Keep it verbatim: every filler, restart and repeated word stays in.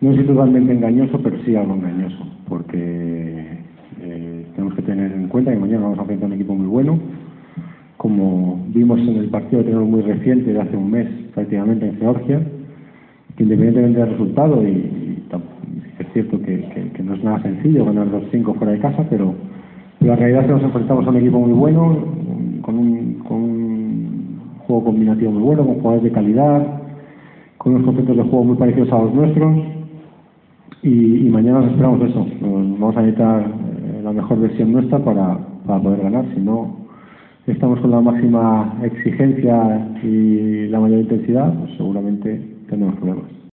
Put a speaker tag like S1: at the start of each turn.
S1: no es totalmente engañoso, pero sí algo engañoso, porque eh, tenemos que tener en cuenta que mañana vamos a enfrentar a un equipo muy bueno, como vimos en el partido que tenemos muy reciente, de hace un mes prácticamente en Georgia, que independientemente del resultado, y, y es cierto que, que, que no es nada sencillo ganar dos cinco fuera de casa, pero, pero la realidad es que nos enfrentamos a un equipo muy bueno, con un, con un juego combinativo muy bueno, con jugadores de calidad, con unos conceptos de juego muy parecidos a los nuestros, y, y mañana nos esperamos eso. Nos vamos a necesitar eh, la mejor versión nuestra para, para poder ganar. Si no estamos con la máxima exigencia y la mayor intensidad, pues seguramente tendremos problemas.